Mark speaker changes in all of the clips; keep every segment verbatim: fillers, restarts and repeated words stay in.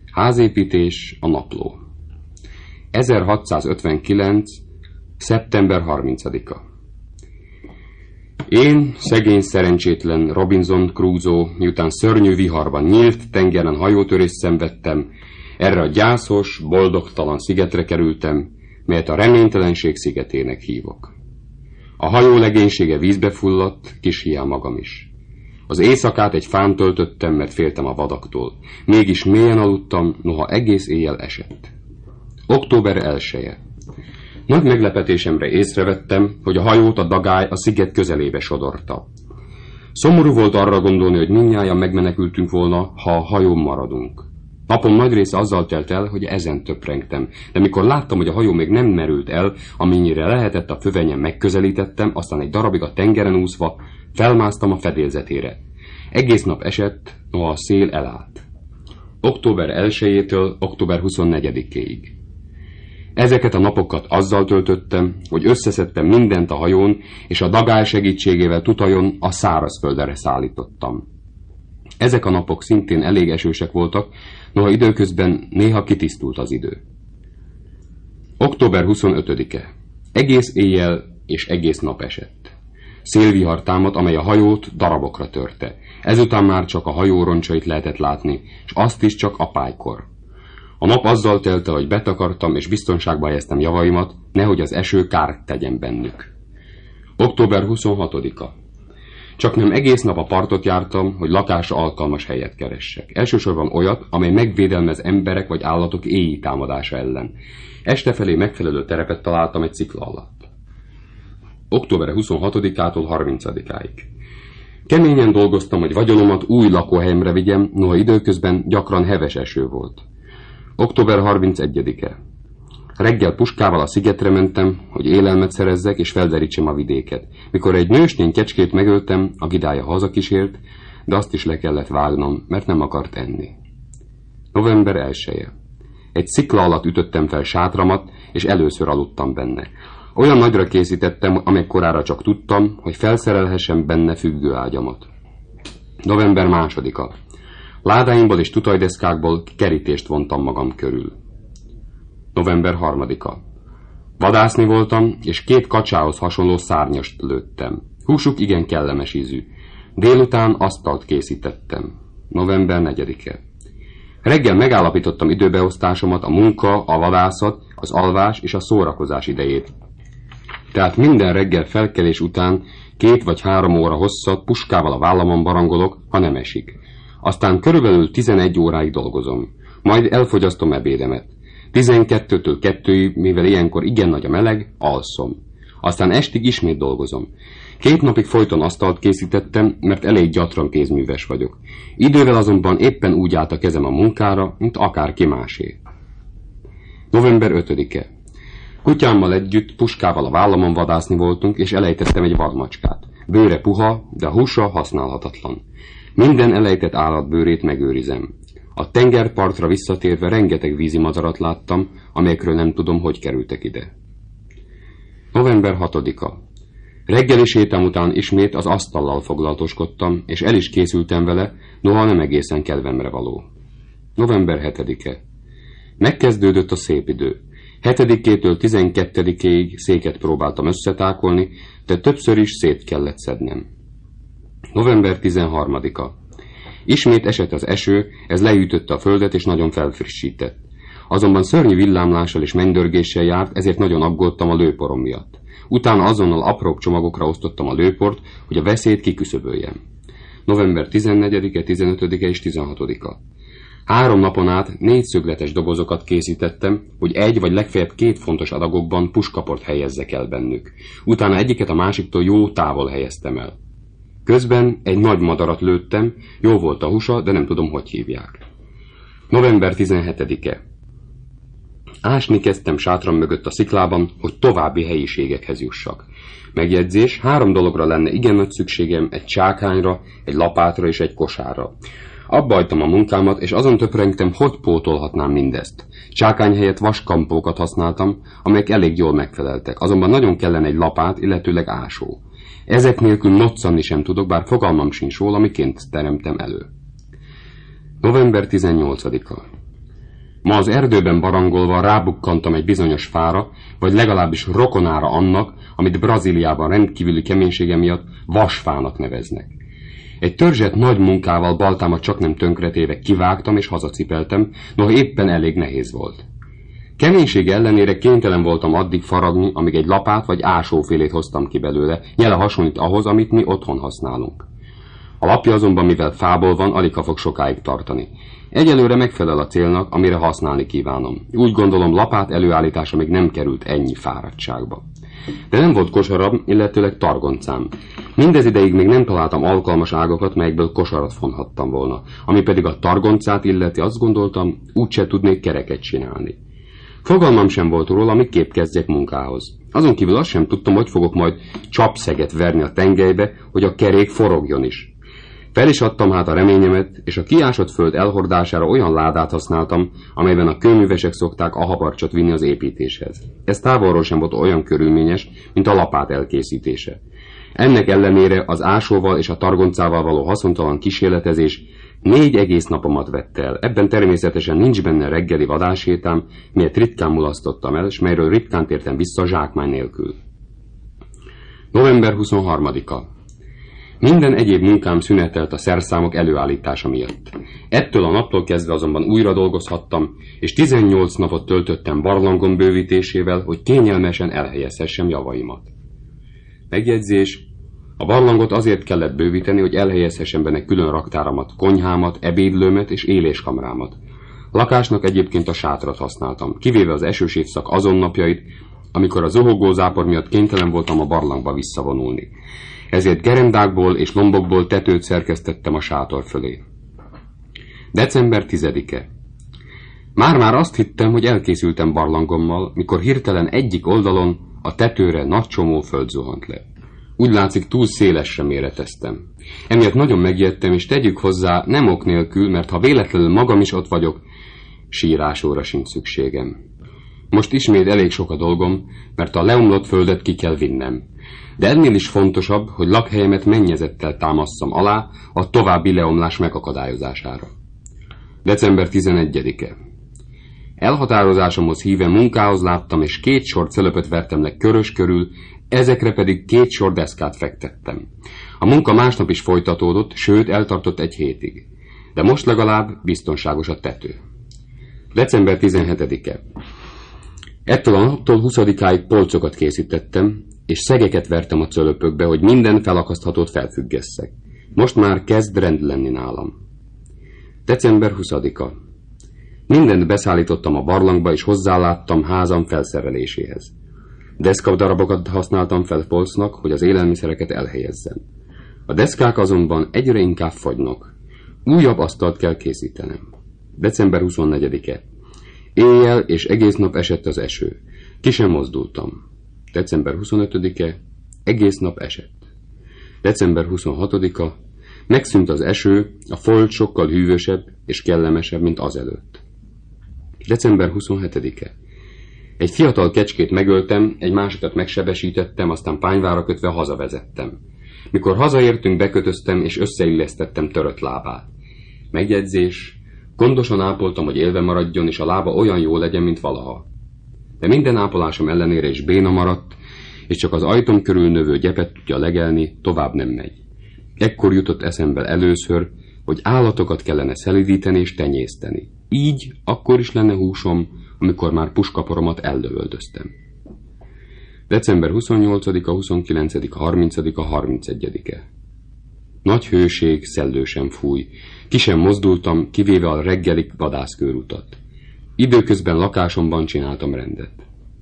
Speaker 1: Házépítés, a napló. ezerhatszázötvenkilenc. szeptember harmincadika. Én, szegény, szerencsétlen Robinson Crusoe, miután szörnyű viharban nyílt tengeren hajótörést szenvedtem, erre a gyászos, boldogtalan szigetre kerültem, melyet a reménytelenség szigetének hívok. A hajó legénysége vízbe fulladt, kis hián magam is. Az éjszakát egy fán töltöttem, mert féltem a vadaktól. Mégis mélyen aludtam, noha egész éjjel esett. október elseje. Nagy meglepetésemre észrevettem, hogy a hajót a dagály a sziget közelébe sodorta. Szomorú volt arra gondolni, hogy mindnyájan megmenekültünk volna, ha a hajón maradunk. Napom nagy része azzal telt el, hogy ezen töprengtem, de mikor láttam, hogy a hajó még nem merült el, amennyire lehetett a fövenyen megközelítettem, aztán egy darabig a tengeren úszva felmásztam a fedélzetére. Egész nap esett, noha a szél elállt. október elsejétől október huszonnegyedikéig. Ezeket a napokat azzal töltöttem, hogy összeszedtem mindent a hajón, és a dagály segítségével tutajon a szárazföldre szállítottam. Ezek a napok szintén elég esősek voltak, noha időközben néha kitisztult az idő. október huszonötödike. Egész éjjel és egész nap esett. Szélvihar támadt, amely a hajót darabokra törte. Ezután már csak a hajó roncsait lehetett látni, és azt is csak apálykor. A nap azzal telt el, hogy betakartam és biztonságba helyeztem javaimat, nehogy az eső kárt tegyen bennük. október huszonhatodika. Csak nem egész nap a partot jártam, hogy lakásra alkalmas helyet keressek. Elsősorban olyat, amely megvédelmez emberek vagy állatok éji támadása ellen. Este felé megfelelő terepet találtam egy szikla alatt. október huszonhatodikától harmincadikáig. Keményen dolgoztam, hogy vagyonomat új lakóhelyemre vigyem, noha időközben gyakran heves eső volt. október harmincegyedike. Reggel puskával a szigetre mentem, hogy élelmet szerezzek és felderítsem a vidéket. Mikor egy nőstény kecskét megöltem, a gidája hazakísért, de azt is le kellett vágnom, mert nem akart enni. november elseje. Egy szikla alatt ütöttem fel sátramat, és először aludtam benne. Olyan nagyra készítettem, amekkorára csak tudtam, hogy felszerelhessem benne függőágyamat. november másodika. Ládáimból és tutajdeszkákból kerítést vontam magam körül. november harmadika. Vadászni voltam, és két kacsához hasonló szárnyast lőttem. Húsuk igen kellemes ízű. Délután asztalt készítettem. november negyedike. Reggel megállapítottam időbeosztásomat, a munka, a vadászat, az alvás és a szórakozás idejét. Tehát minden reggel felkelés után két vagy három óra hosszat puskával a vállamon barangolok, ha nem esik. Aztán körülbelül tizenegy óráig dolgozom. Majd elfogyasztom ebédemet. tizenkettőtől kettőig, mivel ilyenkor igen nagy a meleg, alszom. Aztán estig ismét dolgozom. Két napig folyton asztalt készítettem, mert elég gyatran kézműves vagyok. Idővel azonban éppen úgy állt a kezem a munkára, mint akárki másé. november ötödike. Kutyámmal együtt puskával a vállamon vadászni voltunk, és elejtettem egy vadmacskát. Bőre puha, de a húsa használhatatlan. Minden elejtett állatbőrét megőrizem. A tengerpartra visszatérve rengeteg vízimadarat láttam, amelyekről nem tudom, hogy kerültek ide. november hatodika. Reggeli sétám után ismét az asztallal foglalatoskodtam, és el is készültem vele, noha nem egészen kedvemre való. november hetedike. Megkezdődött a szép idő. hetedikétől tizenkettedikéig széket próbáltam összetákolni, de többször is szét kellett szednem. november tizenharmadika. Ismét esett az eső, ez leütötte a földet és nagyon felfrissített. Azonban szörnyű villámlással és mennydörgéssel járt, ezért nagyon aggódtam a lőporom miatt. Utána azonnal apróbb csomagokra osztottam a lőport, hogy a veszélyt kiküszöböljem. november tizennegyedike, tizenötödike és tizenhatodika. Három napon át négyszögletes dobozokat készítettem, hogy egy vagy legfeljebb két fontos adagokban puskaport helyezzek el bennük. Utána egyiket a másiktól jó távol helyeztem el. Közben egy nagy madarat lőttem, jó volt a húsa, de nem tudom, hogy hívják. november tizenhetedike. Ásni kezdtem sátram mögött a sziklában, hogy további helyiségekhez jussak. Megjegyzés, három dologra lenne igen nagy szükségem, egy csákányra, egy lapátra és egy kosárra. Abba hagytam a munkámat, és azon töprengtem, hogy pótolhatnám mindezt. Csákány helyett vaskampókat használtam, amelyek elég jól megfeleltek, azonban nagyon kellene egy lapát, illetőleg ásó. Ezek nélkül noccanni sem tudok, bár fogalmam sincs róla, miként teremtem elő. november tizennyolcadika. Ma az erdőben barangolva rábukkantam egy bizonyos fára, vagy legalábbis rokonára annak, amit Brazíliában rendkívüli keménysége miatt vasfának neveznek. Egy törzset nagy munkával baltámat csaknem tönkretéve kivágtam és hazacipeltem, noha éppen elég nehéz volt. Keménysége ellenére kénytelen voltam addig faragni, amíg egy lapát vagy ásófélét hoztam ki belőle, nyele hasonlít ahhoz, amit mi otthon használunk. A lapja azonban, mivel fából van, aligha fog sokáig tartani. Egyelőre megfelel a célnak, amire használni kívánom. Úgy gondolom, lapát előállítása még nem került ennyi fáradtságba. De nem volt kosaram, illetőleg targoncám. Mindez ideig még nem találtam alkalmas ágakat, melyekből kosarat fonhattam volna. Ami pedig a targoncát illeti, azt gondoltam, úgyse tudnék kereket csinálni. Fogalmam sem volt róla, miképp kezdjek munkához. Azon kívül azt sem tudtam, hogy fogok majd csapszeget verni a tengelybe, hogy a kerék forogjon is. Fel is adtam hát a reményemet, és a kiásott föld elhordására olyan ládát használtam, amelyben a kőművesek szokták a habarcsot vinni az építéshez. Ez távolról sem volt olyan körülményes, mint a lapát elkészítése. Ennek ellenére az ásóval és a targoncával való haszontalan kísérletezés négy egész napomat vett el. Ebben természetesen nincs benne reggeli vadássétám, melyet ritkán mulasztottam el, és melyről ritkán tértem vissza zsákmány nélkül. november huszonharmadika. Minden egyéb munkám szünetelt a szerszámok előállítása miatt. Ettől a naptól kezdve azonban újra dolgozhattam, és tizennyolc napot töltöttem barlangom bővítésével, hogy kényelmesen elhelyezhessem javaimat. Megjegyzés: a barlangot azért kellett bővíteni, hogy elhelyezhessem benne külön raktáramat, konyhámat, ebédlőmet és éléskamrámat. Lakásnak egyébként a sátrat használtam, kivéve az esős évszak azon napjait, amikor a zuhogó zápor miatt kénytelen voltam a barlangba visszavonulni. Ezért gerendákból és lombokból tetőt szerkesztettem a sátor fölé. december tizedike. Már-már azt hittem, hogy elkészültem barlangommal, mikor hirtelen egyik oldalon a tetőre nagy csomó föld zuhant le. Úgy látszik, túl szélesre méreteztem. Emiatt nagyon megijedtem, és tegyük hozzá, nem ok nélkül, mert ha véletlenül magam is ott vagyok, sírásóra sincs szükségem. Most ismét elég sok a dolgom, mert a leomlott földet ki kell vinnem. De ennél is fontosabb, hogy lakhelyemet mennyezettel támasszam alá a további leomlás megakadályozására. december tizenegyedike. Elhatározásomhoz híve munkához láttam, és két sor cölöpöt vertem le körös körül, ezekre pedig két sor deszkát fektettem. A munka másnap is folytatódott, sőt eltartott egy hétig. De most legalább biztonságos a tető. december tizenhetedike. Ettől a naptól huszadikáig polcokat készítettem, és szegeket vertem a cölöpökbe, hogy minden felakaszthatót felfüggesszek. Most már kezd rend lenni nálam. december huszadika. Mindent beszállítottam a barlangba, és hozzáláttam házam felszereléséhez. Deszkadarabokat használtam fel polcnak, hogy az élelmiszereket elhelyezzem. A deszkák azonban egyre inkább fogynak. Újabb asztalt kell készítenem. december huszonnegyedike. Éjjel és egész nap esett az eső. Ki sem mozdultam. december huszonötödike. Egész nap esett. december huszonhatodika. Megszűnt az eső, a folt sokkal hűvösebb és kellemesebb, mint azelőtt. december huszonhetedike. Egy fiatal kecskét megöltem, egy másikat megsebesítettem, aztán pányvára kötve hazavezettem. Mikor hazaértünk, bekötöztem és összeillesztettem törött lábát. Megjegyzés: gondosan ápoltam, hogy élve maradjon, és a lába olyan jó legyen, mint valaha. De minden ápolásom ellenére is béna maradt, és csak az ajtom körül növő gyepet tudja legelni, tovább nem megy. Ekkor jutott eszembe először, hogy állatokat kellene szelidíteni és tenyészteni. Így akkor is lenne húsom, amikor már puskaporomat eldövöldöztem. december huszonnyolcadika, huszonkilencedike, harmincadika, harmincegyedike. Nagy hőség, szellősen fúj. Ki sem mozdultam, kivéve a reggeli vadászkőrutat. Időközben lakásomban csináltam rendet.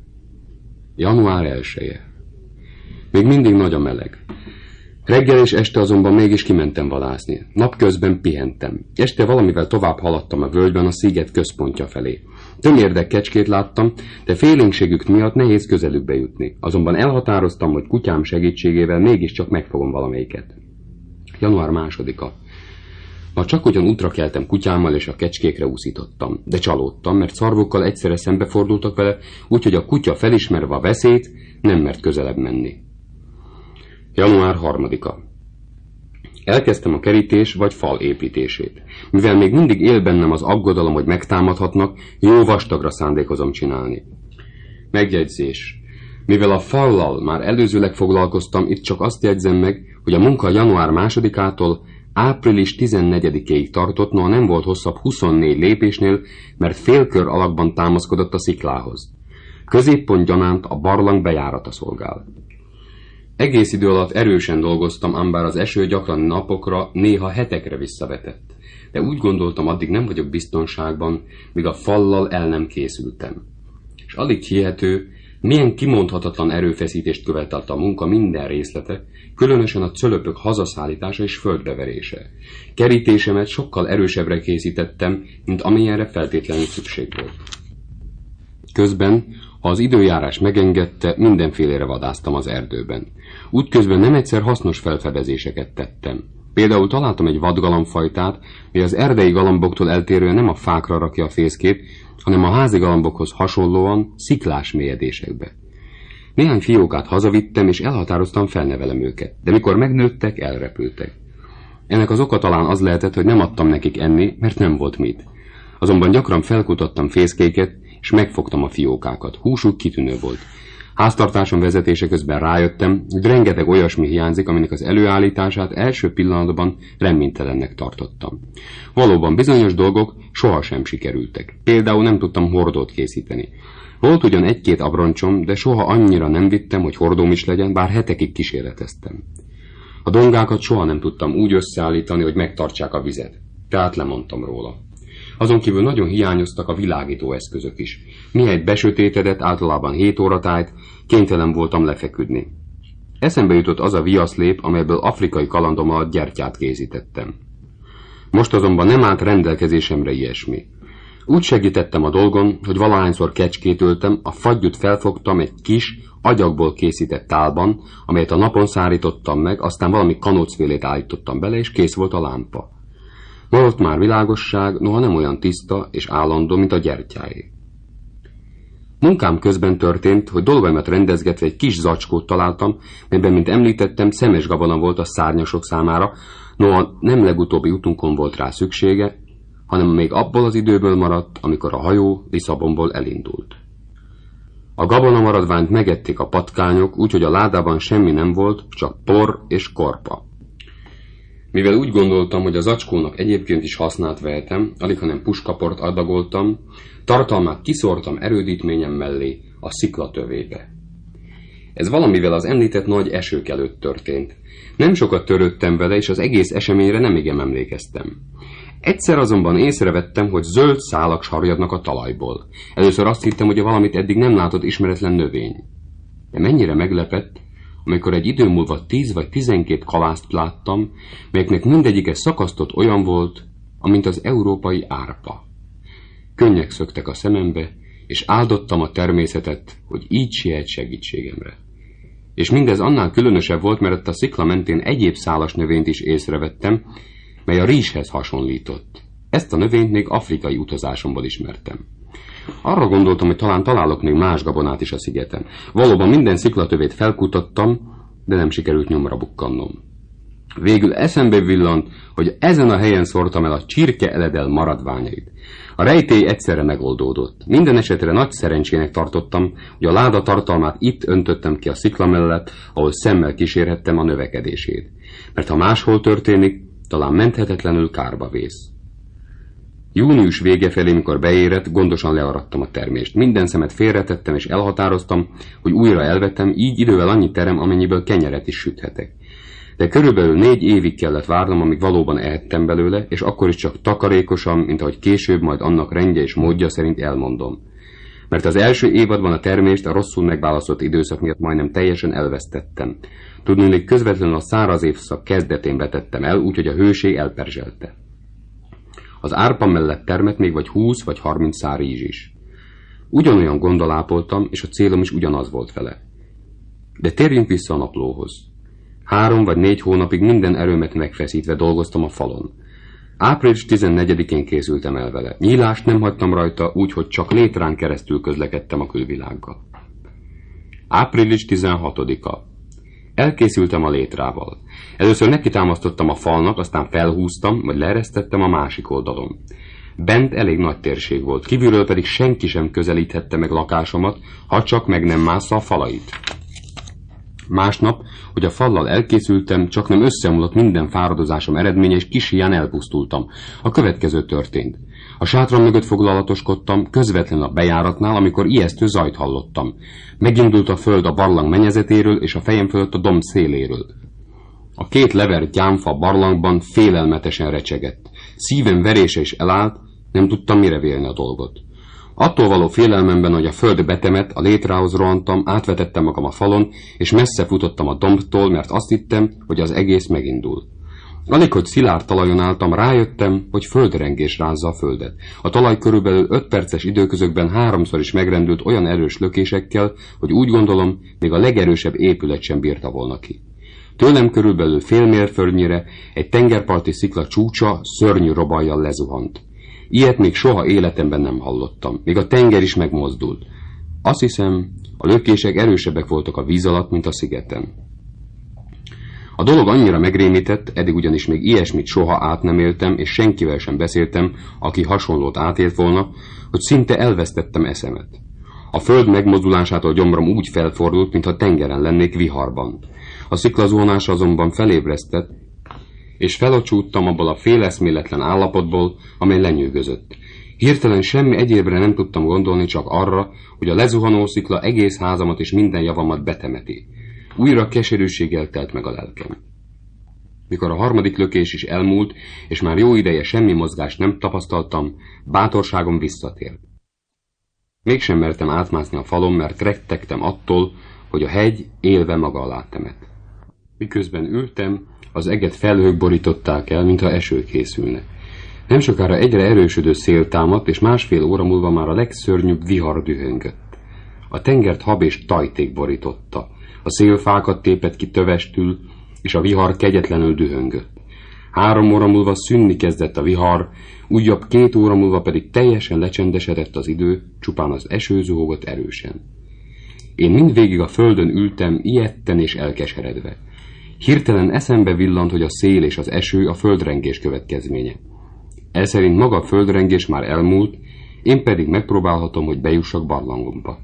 Speaker 1: január elseje. Még mindig nagy a meleg. Reggel és este azonban mégis kimentem vadászni. Napközben pihentem. Este valamivel tovább haladtam a völgyben a sziget központja felé. Tömérdek kecskét láttam, de félénkségük miatt nehéz közelükbe jutni. Azonban elhatároztam, hogy kutyám segítségével mégiscsak megfogom valamelyiket. január másodika. Ma csak ugyan útra keltem kutyámmal, és a kecskékre úszítottam. De csalódtam, mert szarvokkal egyszerre szembefordultak vele, úgyhogy a kutya felismerve a veszélyt nem mert közelebb menni. január harmadika. Elkezdtem a kerítés vagy fal építését. Mivel még mindig él bennem az aggodalom, hogy megtámadhatnak, jó vastagra szándékozom csinálni. Megjegyzés. Mivel a fallal már előzőleg foglalkoztam, itt csak azt jegyzem meg, hogy a munka január másodikától április tizennegyedikéig tartott, noha nem volt hosszabb huszonnégy lépésnél, mert félkör alakban támaszkodott a sziklához. Középpont gyanánt a barlang bejárata szolgál. Egész idő alatt erősen dolgoztam, ám bár az eső gyakran napokra, néha hetekre visszavetett. De úgy gondoltam, addig nem vagyok biztonságban, míg a fallal el nem készültem. És alig hihető, milyen kimondhatatlan erőfeszítést követelt a munka minden részlete, különösen a cölöpök hazaszállítása és földbeverése. Kerítésemet sokkal erősebbre készítettem, mint amilyenre feltétlenül szükség volt. Közben, ha az időjárás megengedte, mindenfélére vadásztam az erdőben. Útközben nem egyszer hasznos felfedezéseket tettem. Például találtam egy vadgalambfajtát, mely az erdei galamboktól eltérően nem a fákra rakja a fészkét, hanem a házi galambokhoz hasonlóan sziklás mélyedésekbe. Néhány fiókát hazavittem, és elhatároztam, felnevelem őket, de mikor megnőttek, elrepültek. Ennek az oka talán az lehetett, hogy nem adtam nekik enni, mert nem volt mit. Azonban gyakran felkutattam fészkéket, és megfogtam a fiókákat. Húsuk kitűnő volt. Háztartásom vezetése közben rájöttem, hogy rengeteg olyasmi hiányzik, aminek az előállítását első pillanatban reménytelennek tartottam. Valóban bizonyos dolgok sohasem sikerültek. Például nem tudtam hordót készíteni. Volt ugyan egy-két abroncsom, de soha annyira nem vittem, hogy hordóm is legyen, bár hetekig kísérleteztem. A dongákat soha nem tudtam úgy összeállítani, hogy megtartsák a vizet. Tehát lemondtam róla. Azon kívül nagyon hiányoztak a világító eszközök is. Mihelyt besötétedett, általában hét óratájt, kénytelen voltam lefeküdni. Eszembe jutott az a viaszlép, amelyből afrikai kalandom alatt gyertyát készítettem. Most azonban nem állt rendelkezésemre ilyesmi. Úgy segítettem a dolgon, hogy valahányszor kecskét öltem, a faggyút felfogtam egy kis, agyagból készített tálban, amelyet a napon szárítottam meg, aztán valami kanócfélét állítottam bele, és kész volt a lámpa. Maradt már világosság, noha nem olyan tiszta és állandó, mint a gyertyáé. Munkám közben történt, hogy dolgaimat rendezgetve egy kis zacskót találtam, melyben, mint említettem, szemes gabona volt a szárnyasok számára, noha nem legutóbbi utunkon volt rá szüksége, hanem még abból az időből maradt, amikor a hajó Lisszabonból elindult. A gabona maradványt megették a patkányok, úgyhogy a ládában semmi nem volt, csak por és korpa. Mivel úgy gondoltam, hogy a zacskónak egyébként is hasznát vehetem, alighanem puskaport adagoltam, tartalmát kiszórtam erődítményem mellé, a sziklatövébe. Ez valamivel az említett nagy esők előtt történt. Nem sokat törődtem vele, és az egész eseményre nem igen emlékeztem. Egyszer azonban észrevettem, hogy zöld szálak sarjadnak a talajból. Először azt hittem, hogy valamit eddig nem látott ismeretlen növény. De mennyire meglepett, amikor egy idő múlva tíz vagy tizenkét kalászt láttam, melyeknek mindegyike szakasztott olyan volt, amint az európai árpa. Könnyek szöktek a szemembe, és áldottam a természetet, hogy így siet segítségemre. És mindez annál különösebb volt, mert a szikla mentén egyéb szálas növényt is észrevettem, mely a rizshez hasonlított. Ezt a növényt még afrikai utazásomból ismertem. Arra gondoltam, hogy talán találok még más gabonát is a szigeten. Valóban minden sziklatövét felkutattam, de nem sikerült nyomra bukkannom. Végül eszembe villant, hogy ezen a helyen szórtam el a csirke eledel maradványait. A rejtély egyszerre megoldódott. Minden esetre nagy szerencsének tartottam, hogy a láda tartalmát itt öntöttem ki a szikla mellett, ahol szemmel kísérhettem a növekedését. Mert ha máshol történik, talán menthetetlenül kárba vész. Június vége felé, mikor beérett, gondosan learattam a termést. Minden szemet félretettem, és elhatároztam, hogy újra elvetem, így idővel annyi terem, amennyiből kenyeret is süthetek. De körülbelül négy évig kellett várnom, amíg valóban ehettem belőle, és akkor is csak takarékosan, mint ahogy később majd annak rendje és módja szerint elmondom. Mert az első évadban a termést a rosszul megválasztott időszak miatt majdnem teljesen elvesztettem. Tudnék, közvetlenül a száraz évszak kezdetén vetettem el, úgyhogy a hőség elperzselte. Az árpa mellett termett még vagy húsz vagy harminc szár rizs is. Ugyanolyan gonddal ápoltam, és a célom is ugyanaz volt vele. De térjünk vissza a naplóhoz. Három vagy négy hónapig minden erőmet megfeszítve dolgoztam a falon. április tizennegyedikén készültem el vele. Nyílást nem hagytam rajta, úgyhogy csak létrán keresztül közlekedtem a külvilággal. április tizenhatodika. Elkészültem a létrával. Először nekitámasztottam a falnak, aztán felhúztam, vagy leeresztettem a másik oldalon. Bent elég nagy térség volt, kívülről pedig senki sem közelíthette meg lakásomat, ha csak meg nem mássza a falait. Másnap, hogy a fallal elkészültem, csak nem összeomlott minden fáradozásom eredménye, és kis híján elpusztultam. A következő történt. A sátram mögött foglalatoskodtam, közvetlenül a bejáratnál, amikor ijesztő zajt hallottam. Megindult a föld a barlang mennyezetéről, és a fejem fölött a domb széléről. A két levert gyámfa barlangban félelmetesen recsegett. Szívem verése is elállt, nem tudtam mire vélni a dolgot. Attól való félelmemben, hogy a föld betemet, a létrához rohantam, átvetettem magam a falon, és messze futottam a dombtól, mert azt hittem, hogy az egész megindul. Alig, hogy szilárd talajon álltam, rájöttem, hogy földrengés rázza a földet. A talaj körülbelül öt perces időközökben háromszor is megrendült olyan erős lökésekkel, hogy úgy gondolom, még a legerősebb épület sem bírta volna ki. Tőlem körülbelül fél mérföldnyire egy tengerparti szikla csúcsa szörnyű robajjal lezuhant. Ilyet még soha életemben nem hallottam, még a tenger is megmozdult. Azt hiszem, a lökések erősebbek voltak a víz alatt, mint a szigeten. A dolog annyira megrémített, eddig ugyanis még ilyesmit soha át nem éltem, és senkivel sem beszéltem, aki hasonlót átélt volna, hogy szinte elvesztettem eszemet. A föld megmozdulásától gyomrom úgy felfordult, mintha tengeren lennék viharban. A sziklazuhanás azonban felébresztett, és felocsúttam abból a féleszméletlen állapotból, amely lenyűgözött. Hirtelen semmi egyébre nem tudtam gondolni, csak arra, hogy a lezuhanó szikla egész házamat és minden javamat betemeti. Újra keserűséggel telt meg a lelkem. Mikor a harmadik lökés is elmúlt, és már jó ideje semmi mozgást nem tapasztaltam, bátorságom visszatért. Mégsem mertem átmászni a falon, mert rettegtem attól, hogy a hegy élve maga alá temet. Miközben ültem, az eget felhők borították el, mintha eső készülne. Nem sokára egyre erősödő szél támadt, és másfél óra múlva már a legszörnyűbb vihar dühöngött. A tengert hab és tajték borította. A szél fákat tépett ki tövestül, és a vihar kegyetlenül dühöngött. Három óra múlva szűnni kezdett a vihar, újabb két óra múlva pedig teljesen lecsendesedett az idő, csupán az eső zuhogott erősen. Én mindvégig a földön ültem, ijedten és elkeseredve. Hirtelen eszembe villant, hogy a szél és az eső a földrengés következménye. Eszerint maga a földrengés már elmúlt, én pedig megpróbálhatom, hogy bejussak barlangomba.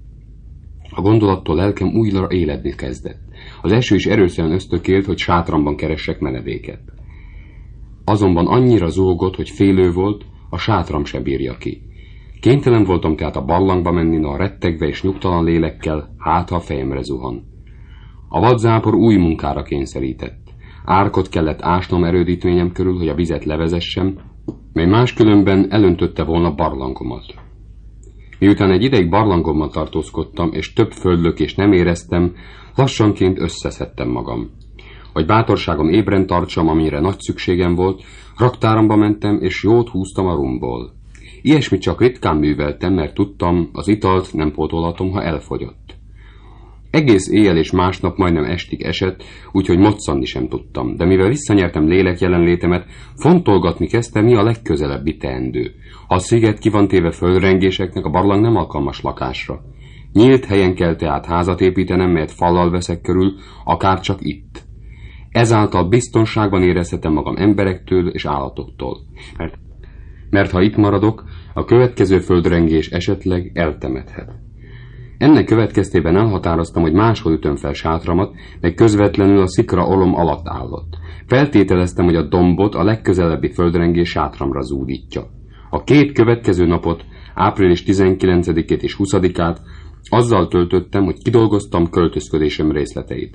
Speaker 1: A gondolattól lelkem újra éledni kezdett. Az eső is erősen ösztökélt, hogy sátramban keressek menedéket. Azonban annyira zúgott, hogy félő volt, a sátram se bírja ki. Kénytelen voltam tehát a barlangba menni, na rettegve és nyugtalan lélekkel, hát ha a fejemre zuhan. A vadzápor új munkára kényszerített. Árkot kellett ásnom erődítményem körül, hogy a vizet levezessem, mely máskülönben elöntötte volna barlangomat. Miután egy ideig barlangomban tartózkodtam, és több földlökést nem éreztem, lassanként összeszedtem magam. Hogy bátorságom ébren tartsam, amire nagy szükségem volt, raktáramba mentem, és jót húztam a rumból. Ilyesmit csak ritkán műveltem, mert tudtam, az italt nem pótolhatom, ha elfogyott. Egész éjjel és másnap majdnem estig esett, úgyhogy moccanni sem tudtam, de mivel visszanyertem lélek jelenlétemet, fontolgatni kezdtem, mi a legközelebbi teendő. Ha a sziget ki van téve földrengéseknek, a barlang nem alkalmas lakásra. Nyílt helyen kell tehát házat építenem, melyet fallal veszek körül, akár csak itt. Ezáltal biztonságban érezhetem magam emberektől és állatoktól. Mert, mert ha itt maradok, a következő földrengés esetleg eltemethet. Ennek következtében elhatároztam, hogy máshol ütöm fel sátramat, meg közvetlenül a szikra olom alatt állott. Feltételeztem, hogy a dombot a legközelebbi földrengés sátramra zúdítja. A két következő napot, április tizenkilencedikét és huszadikát azzal töltöttem, hogy kidolgoztam költözködésem részleteit.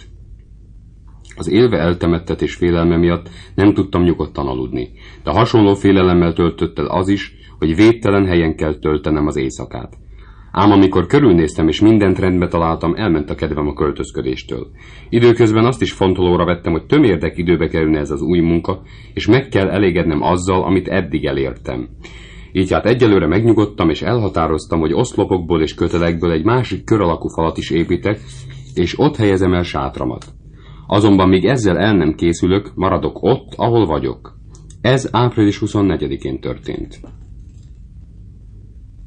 Speaker 1: Az élve eltemettetés félelme miatt nem tudtam nyugodtan aludni, de hasonló félelemmel töltött el az is, hogy védtelen helyen kell töltenem az éjszakát. Ám amikor körülnéztem és mindent rendbe találtam, elment a kedvem a költözködéstől. Időközben azt is fontolóra vettem, hogy tömérdek időbe kerülne ez az új munka, és meg kell elégednem azzal, amit eddig elértem. Így hát egyelőre megnyugodtam, és elhatároztam, hogy oszlopokból és kötelekből egy másik kör alakú falat is építek, és ott helyezem el sátramat. Azonban még ezzel el nem készülök, maradok ott, ahol vagyok. Ez április huszonnegyedikén történt.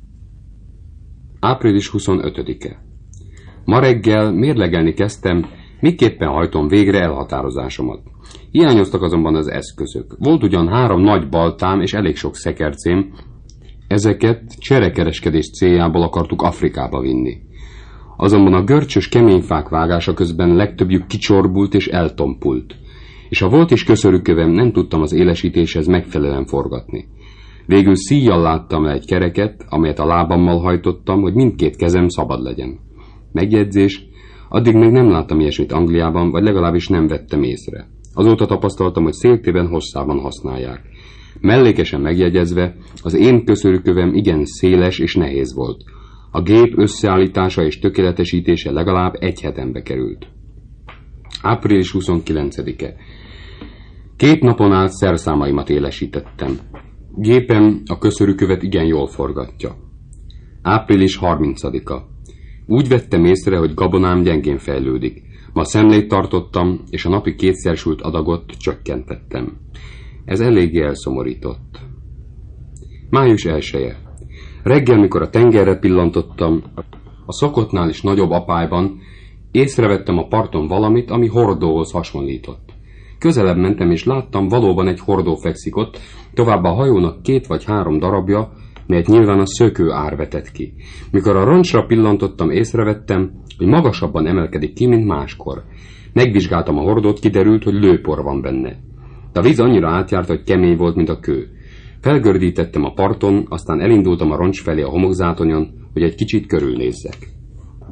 Speaker 1: április huszonötödike. Ma reggel mérlegelni kezdtem, Miképpen hajtom végre elhatározásomat? Hiányoztak azonban az eszközök. Volt ugyan három nagy baltám és elég sok szekercém, ezeket cserekereskedés céljából akartuk Afrikába vinni. Azonban a görcsös keményfák vágása közben legtöbbjük kicsorbult és eltompult, és ha volt is köszörükövem, nem tudtam az élesítéshez megfelelően forgatni. Végül szíjjal láttam le egy kereket, amelyet a lábammal hajtottam, hogy mindkét kezem szabad legyen. Megjegyzés, addig még nem láttam ilyesmit Angliában, vagy legalábbis nem vettem észre. Azóta tapasztaltam, hogy széltében hosszában használják. Mellékesen megjegyezve, az én köszörükövem igen széles és nehéz volt. A gép összeállítása és tökéletesítése legalább egy hetembe került. április huszonkilencedike. Két napon át szerszámaimat élesítettem. Gépem a köszörükövet igen jól forgatja. április harmincadika. Úgy vettem észre, hogy gabonám gyengén fejlődik. Ma szemlét tartottam, és a napi kétszer sült adagot csökkentettem. Ez eléggé elszomorított. május elseje. Reggel, mikor a tengerre pillantottam, a szokottnál is nagyobb apályban észrevettem a parton valamit, ami hordóhoz hasonlított. Közelebb mentem, és láttam, valóban egy hordó fekszik ott, továbbá a hajónak két vagy három darabja, melyet nyilván a szökő ár vetett ki. Mikor a roncsra pillantottam, észrevettem, hogy magasabban emelkedik ki, mint máskor. Megvizsgáltam a hordót, kiderült, hogy lőpor van benne. De a víz annyira átjárt, hogy kemény volt, mint a kő. Felgördítettem a parton, aztán elindultam a roncs felé a homokzátonyon, hogy egy kicsit körülnézzek.